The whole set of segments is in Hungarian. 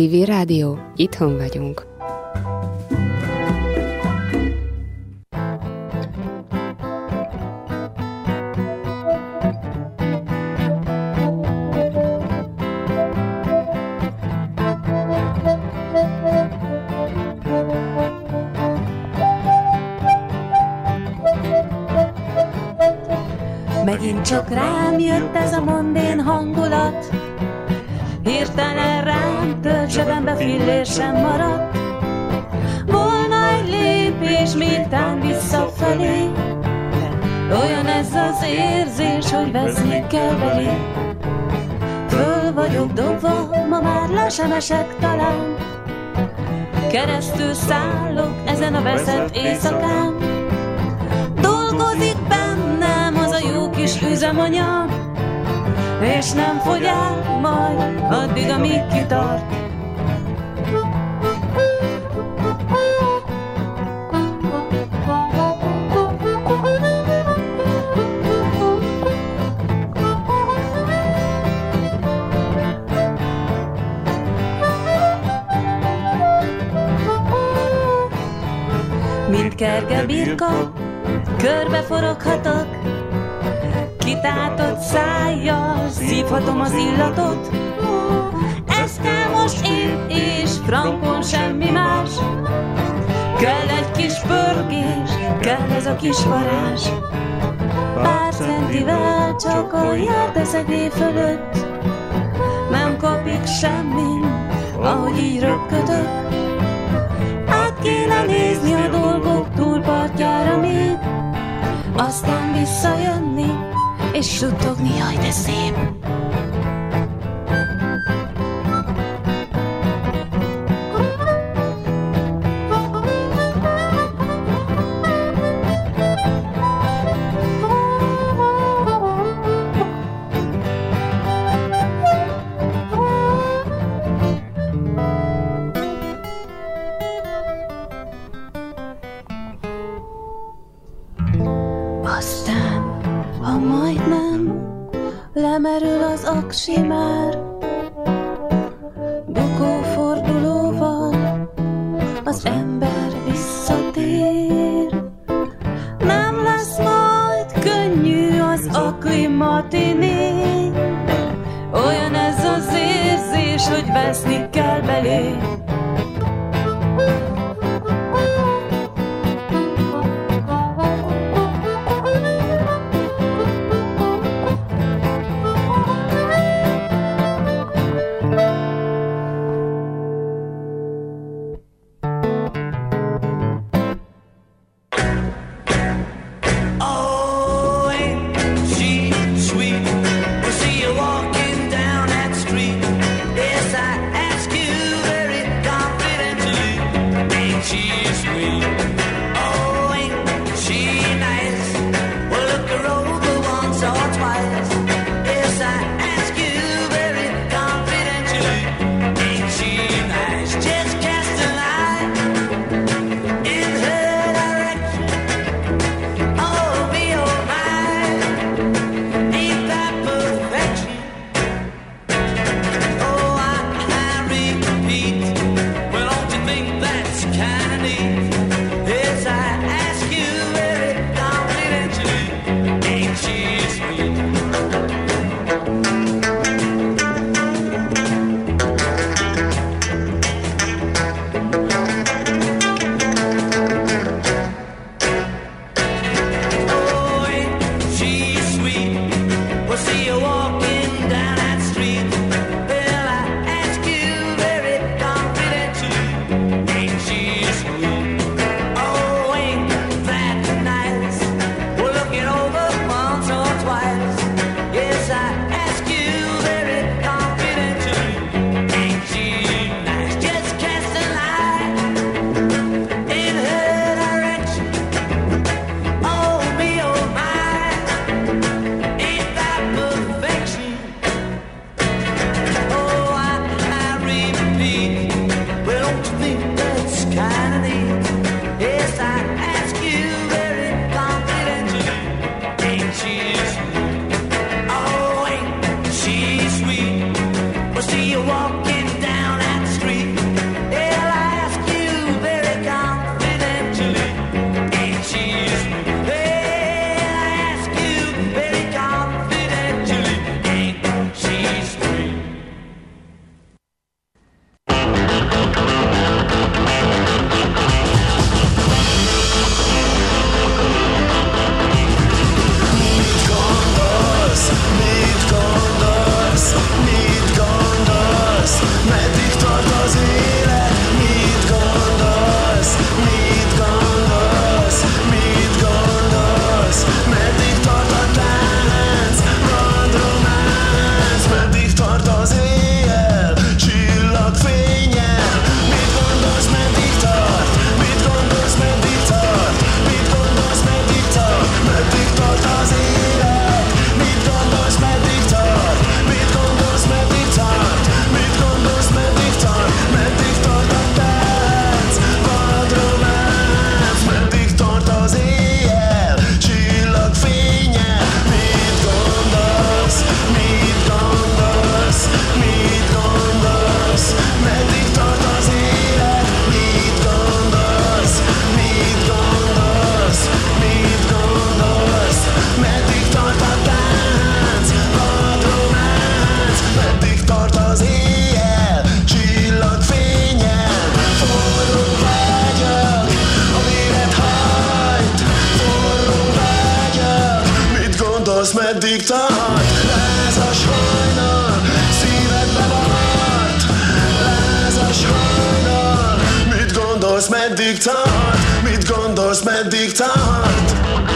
Civil Rádió, itthon vagyunk. Megint csak rám jött ez a mondén hangulat, hirtelen rám tört, zsebembe fillér sem maradt. Volna egy lépés, mintán visszafelé, olyan ez az érzés, hogy veszni kell belé. Föl vagyok dobva, ma már le sem esek talán, keresztül szállok ezen a veszett éjszakán. Dolgozik bennem az a jó kis üzemanyag, és nem fogy el majd addig, amíg kitart. Mint kerge birka, körbeforoghatok, kitátott szájjal szívhatom az illatot. Ez kell most én, és frankon semmi más. Kell egy kis pörgés, kell ez a kis varázs. Pár centivel csak a járdeszegély fölött, nem kapik semmit, ahogy így röpködök. Át kéne nézni a dolgok túlpartjára még, aztán visszajönni, és suttogni, jaj, de szép. Aztán, ha majdnem lemerül az aksi már, bukófordulóval az ember visszatér. Nem lesz majd könnyű az aklimatiné, olyan ez az érzés, hogy veszni kell belé. Walking down that street, yes, I ask you very meddig tart? Lázas hajnal, szívedbe maradt. Lázas hajnal, mit gondolsz, meddig tart? Mit gondolsz, meddig tart?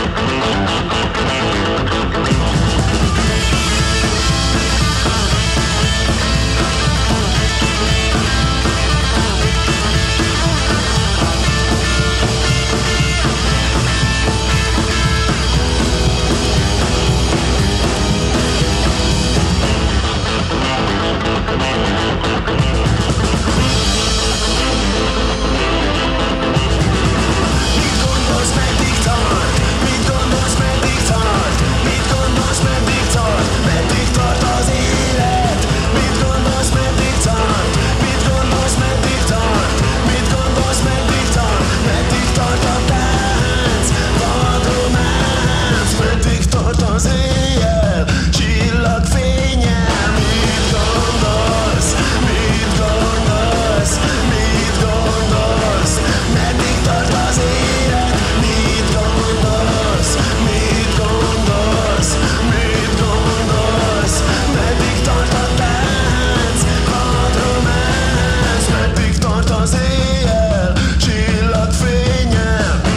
Az éjjel, csillagfényel. Mit gondolsz? Mit gondolsz? Mit gondolsz? Meddig tart az élet? Mit gondolsz? Mit gondolsz? Mit gondolsz? Meddig tart a tánc? Hadd románc. Meddig tart az éjjel, csillagfényel.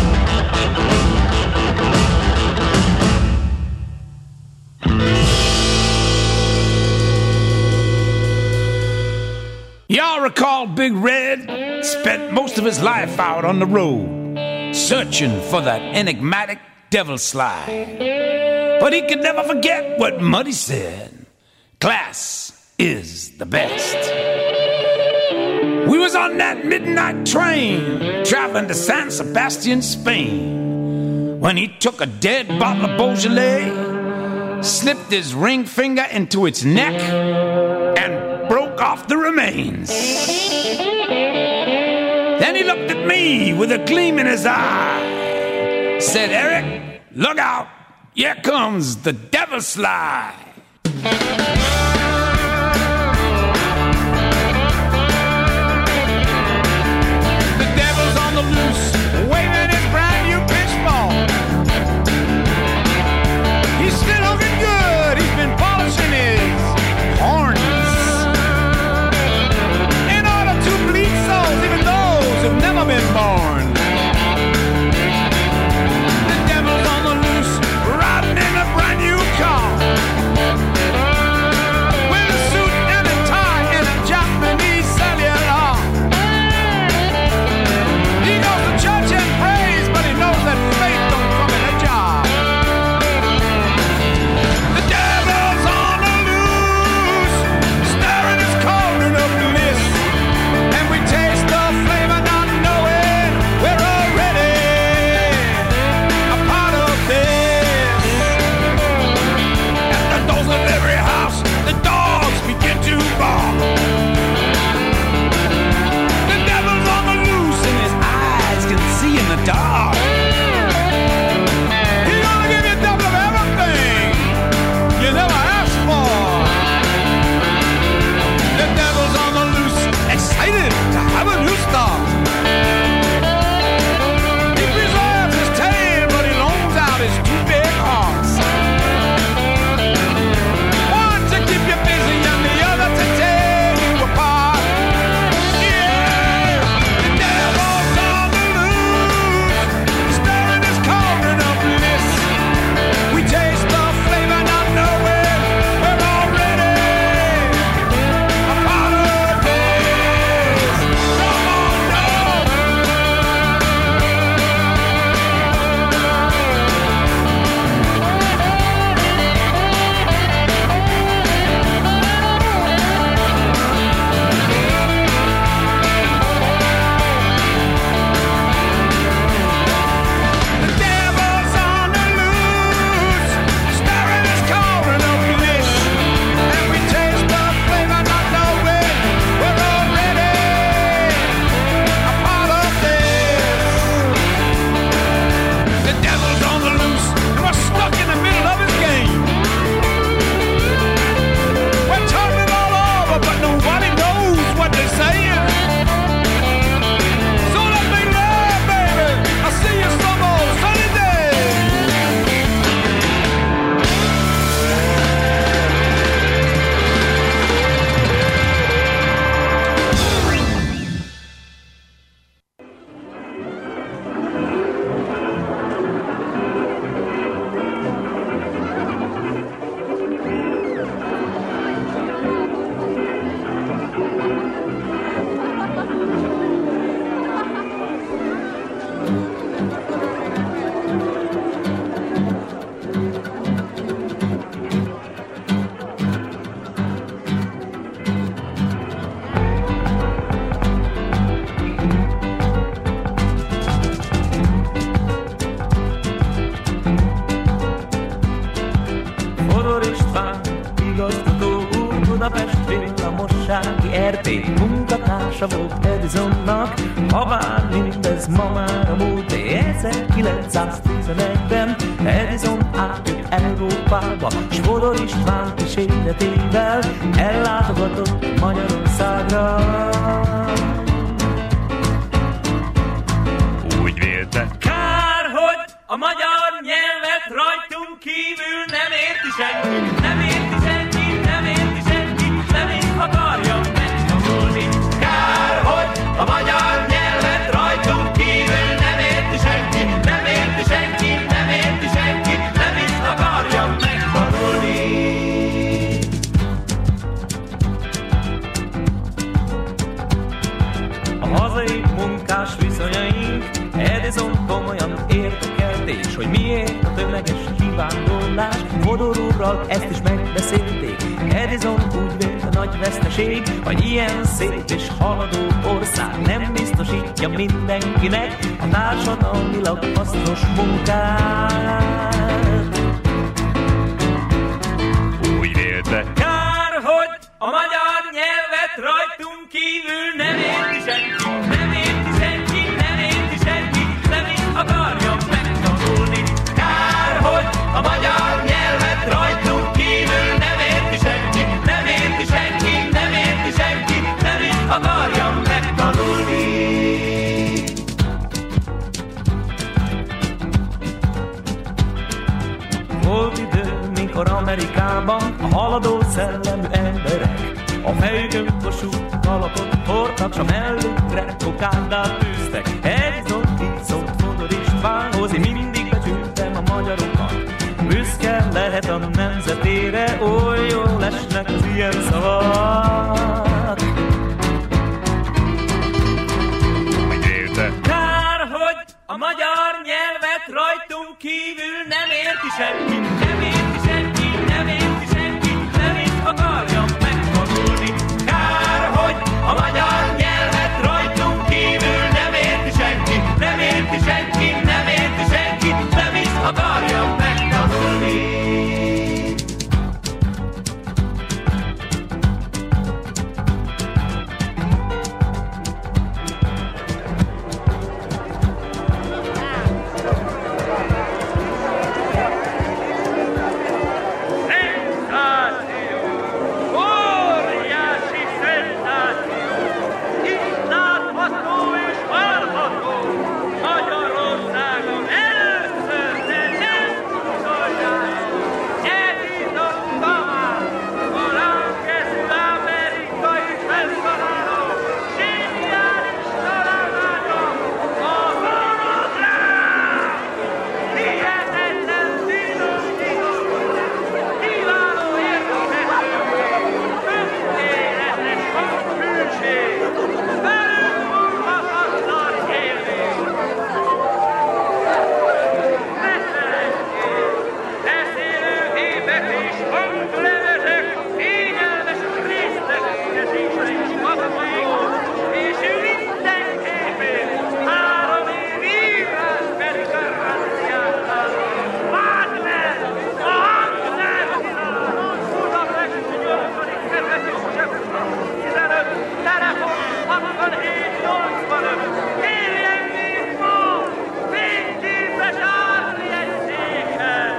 Y'all recall Big Red spent most of his life out on the road, searching for that enigmatic devil slide. But he could never forget what Muddy said. Class is the best. We was on that midnight train, traveling to San Sebastian, Spain, when he took a dead bottle of Beaujolais, slipped his ring finger into its neck, and broke off the remains. Then he looked at me with a gleam in his eye, said, "Eric, look out, here comes the devil slide." The devil's on the loose, waving his brand new pitchball. He's still looking good, he's been polishing his horns. Even those who've never been born. The devil's on the loose, riding in a brand new car, with a suit and a tie and a Japanese cellular. He goes to church and prays, but he knows that faith don't come in a jar. The devil's on the loose, stirring his cauldron of bliss, and we taste the flavor not knowing we're already a part of this. At the doors of every house, the dogs begin to bark. The devil's on the loose and his eyes can see in the dark. He's gonna give you double of everything you never asked for. The devil's on the loose, excited to have a new start. He preserves his tail, but he loans out his two big hearts. One to keep you busy and the other to tear you apart. Yeah, the devil's on the loose, sorsa volt Edisonnak, habár mindez ma már a múlt, de 1911-ben Edison átjött Európába, s Fodor István kíséretével ellátogatott Magyarországra. Úgy vélte, kár, hogy a magyar nyelvet rajtunk kívül nem érti senki, nem érti senki, nem érti senki, nem is akarja megtanulni. Kár, hogy a magyar nyelvet rajtunk kívül nem érti senki, nem érti senki, nem érti senki, nem is akarja megtanulni. A hazai munkás viszonyaink Edison komolyan érdekelték, hogy miért a tömeges kivándorlás. Fodor úrral ezt is megbeszélték. Edison úgy vélte, nagy veszteség, hogy ilyen szép és haladó ország nem biztosítja mindenkinek a társadalmilag hasznos munkát. Úgy vélte, Kár, hogy a magyar nyelvet rajtunk kívül nem érti senki, nem érti senki, nem érti senki, nem is akarja megtanulni. kár, hogy a magyar nyelvet rajtunk kívül nem érti senki, nem érti senki, nem érti senki, nem is akarja megtanulni. Volt idő, mikor Amerikában a haladó szellemű emberek a fejükön kosult kalapot hordtak, s a mellükre kokárdát tűztek. Edison így szólt Fodor Istvánhoz, én mindig becsültem a magyarokat. Büszke lehet a nemzetére, oly jól esnek az ilyen szavak. Úgy vélte, Kár, hogy a magyar nyelvet rajtunk kívül nem érti senki, nem érti senki, nem érti senki, nem is akarja megtanulni. kár, hogy a magyar nyelvet rajtunk kívül nem érti senki, nem érti senki, nem érti senki, nem is akarja megtanulni. Óriási szenzáció! Iszlátható és várható! Magyarországon először, de nem utoljára! Edison Tamás, a ránkező amerikai felszólaló, zseniális találmánya, a monográf! Hihetetlen színos kiváló értelmező, tökéletes hangfűség, felülmúlhatatlan élmény. Ne felejtjék, beszélőgépek és hanglevezek, kényelmes részletezésre is kapcsoljuk, és mindenképpen 3 év írásbeli garanciákkal. Wagner, a hangszervilág, Budapest 8. kerületi Sebesülés 15, telefon 67 85, kérjen még ma, fényképes árjegyzékhez.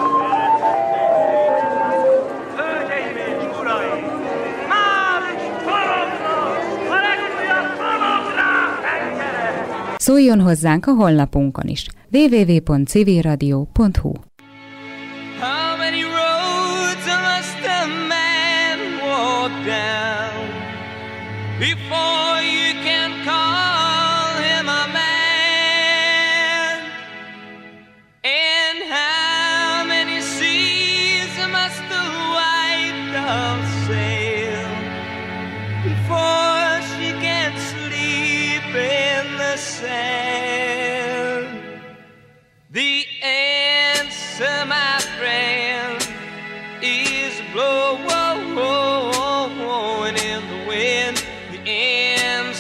Hölgyeim és uraim, már is forognak a legújabb fonográf hangere. Szóljon hozzánk a honlapunkon is. www.civilradio.hu. How many roads must a man walk down before you can call him a man? And how many seas must the white dove sail before she can sleep in the sand? The answer, my friend, is blowing in the wind. The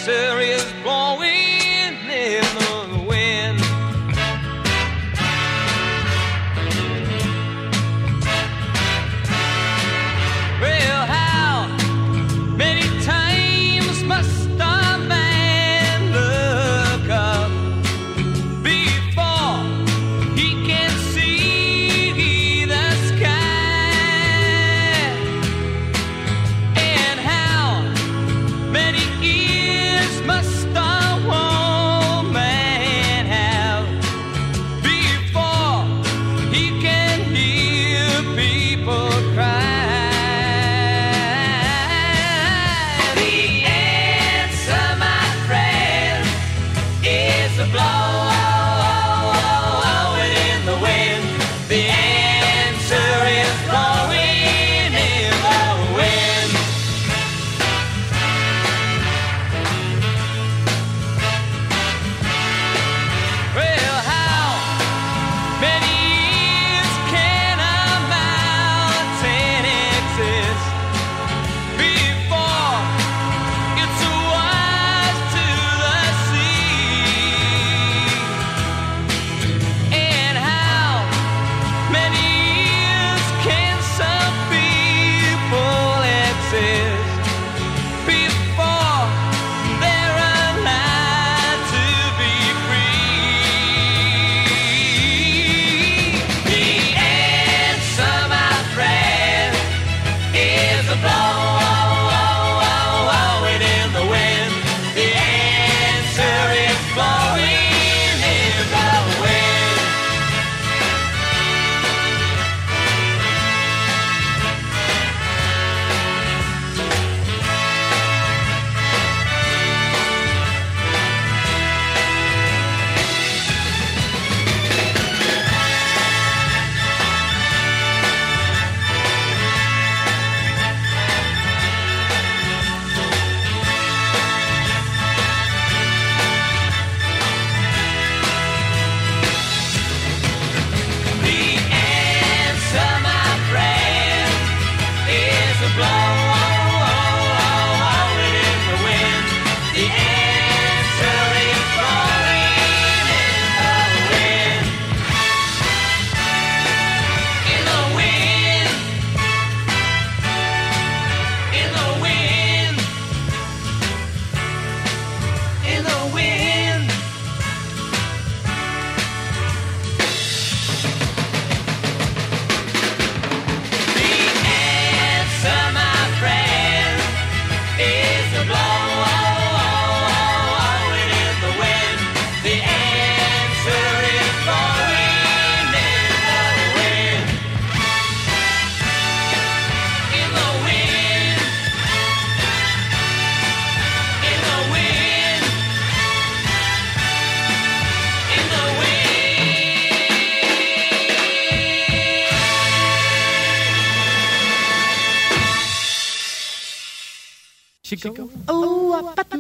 She go, oh,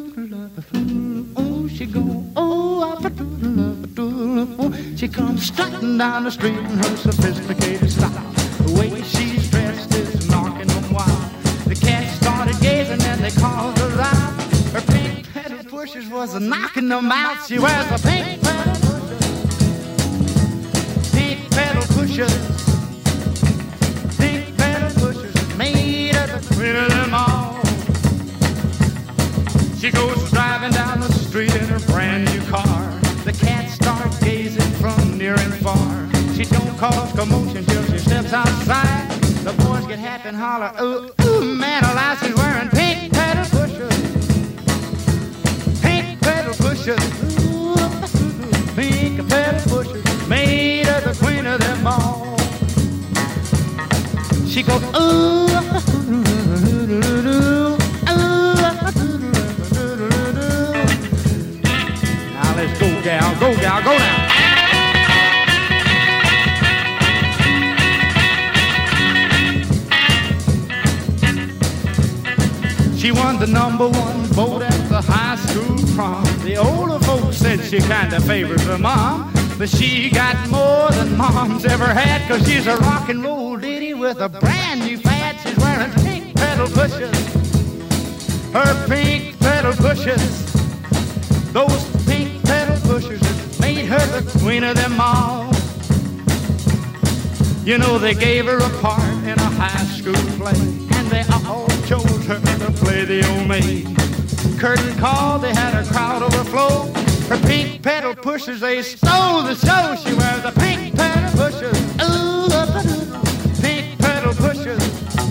oh, she go, oh, she comes strutting down the street in her sophisticated style. The way she's dressed is knocking them wild. The cats started gazing and they called her out. Her pink pedal pushers was knocking them out. She wears a pink pedal pushers. Pink pedal pushers. Pink pedal pushers made her the queen of them all. She goes driving down the street in her brand new car. The cats start gazing from near and far. She don't cause commotion till she steps outside. The boys get happy and holler, ooh, ooh, man alive, she's wearing pink pedal pushers. Pink pedal pushers. Ooh, pink pedal pushers made her the queen of them all. She goes, ooh, let's go, gal, go, gal, go now. She won the #1 vote at the high school prom. The older folks said she kinda favored her mom, but she got more than mom's ever had, 'cause she's a rock and roll ditty with a brand new fad. She's wearing pink pedal pushers. Her pink pedal pushers. Those pink pedal pushers made her the queen of them all. You know, they gave her a part in a high school play, and they all chose her to play the old maid. Curtain call, they had a crowd overflow. Her pink pedal pushers, they stole the show. She wears the pink pedal pushers. Ooh, pink pedal pushers.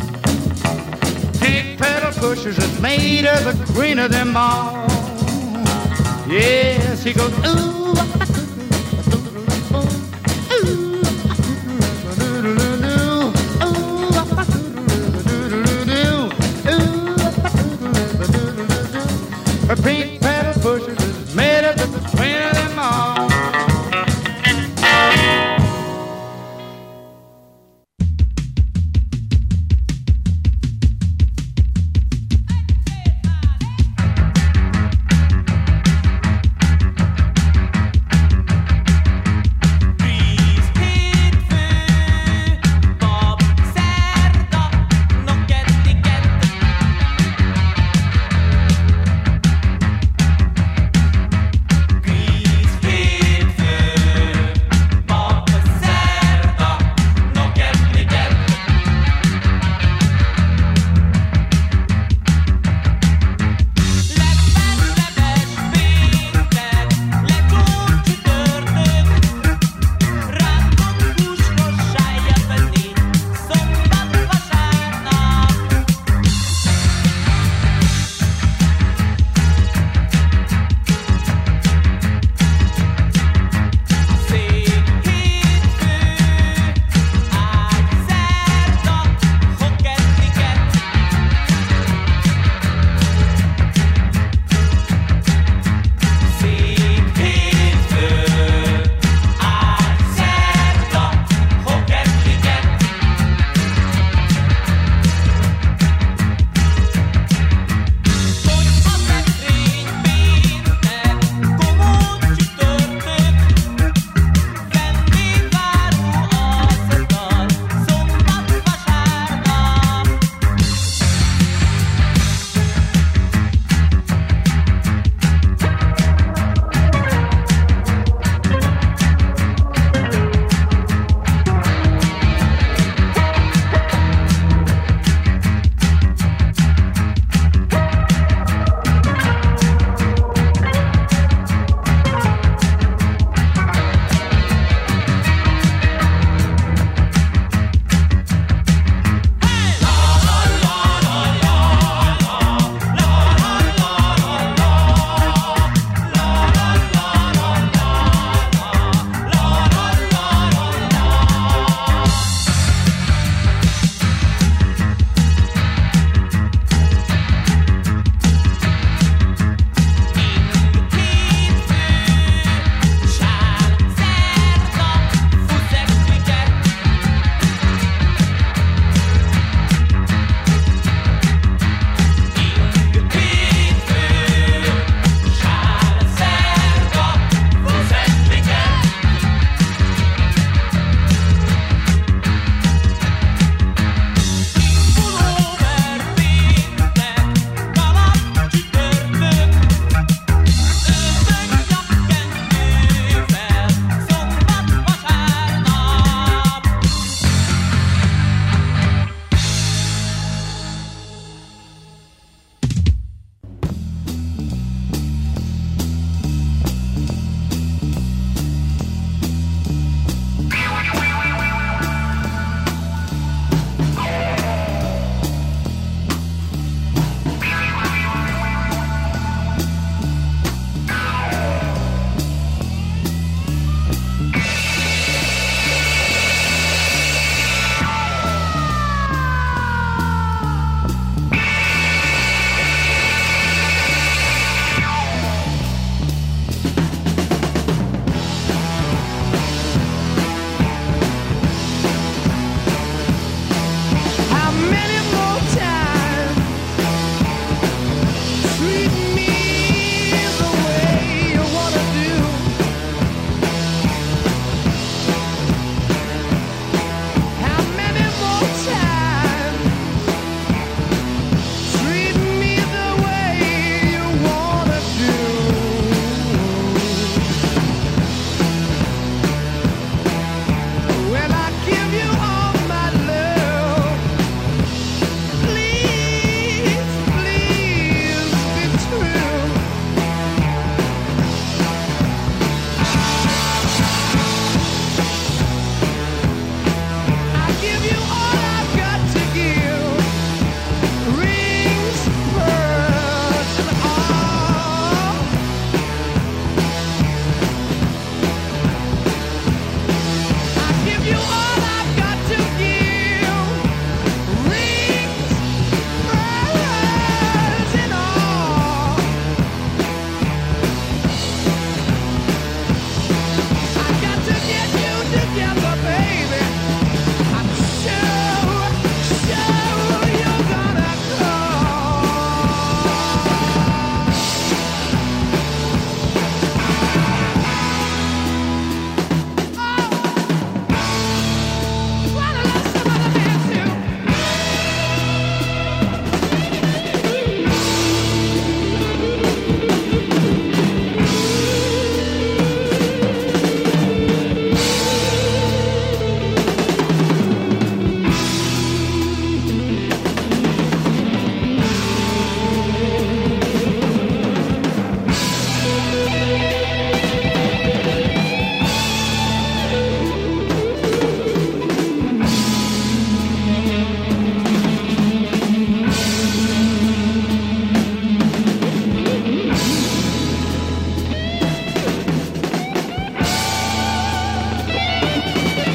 Pink pedal pushers that made her the queen of them all. Yeah, she goes, ooh,